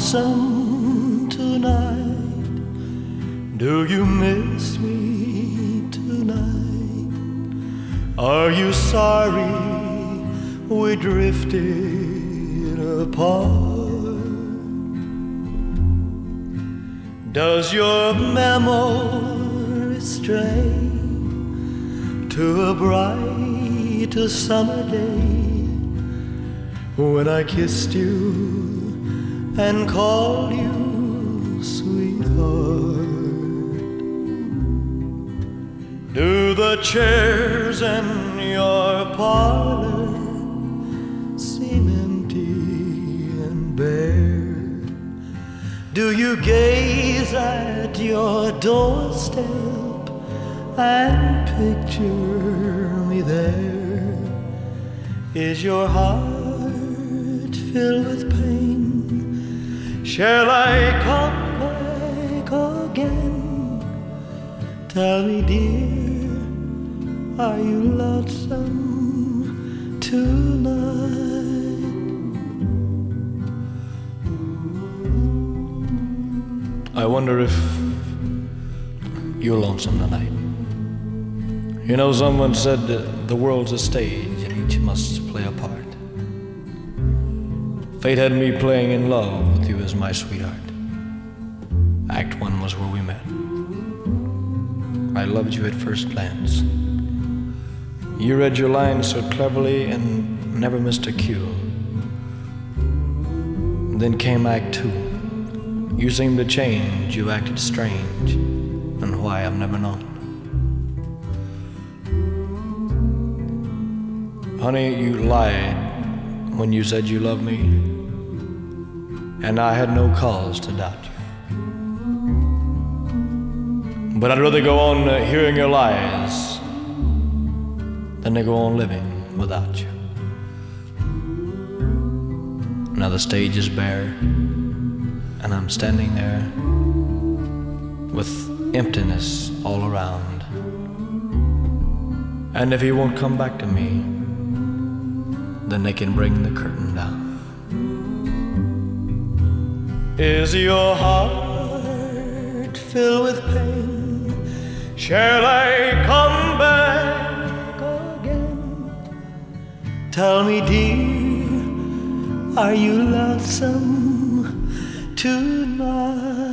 lonesome tonight? Do you miss me tonight? Are you sorry we drifted apart? Does your memory stray to a bright summer day when I kissed you and called you sweetheart? Do the chairs in your parlor seem empty and bare? Do you gaze at your doorstep and picture me there? Is your heart filled with pain? Shall I come back again? Tell me, dear, are you lonesome tonight? I wonder if you're lonesome tonight. You know, someone said that the world's a stage and each must play a part. Fate had me playing in love with you as my sweetheart. Act 1 was where we met. I loved you at first glance. You read your lines so cleverly and never missed a cue. Then came Act 2. You seemed to change, you acted strange, and why I've never known. Honey, you lied when you said you loved me, and I had no cause to doubt you. But I'd rather go on hearing your lies than to go on living without you. Now the stage is bare, and I'm standing there with emptiness all around. And if he won't come back to me, then they can bring the curtain down. Is your heart filled with pain? Shall I come back again? Tell me, dear, are you lonesome tonight?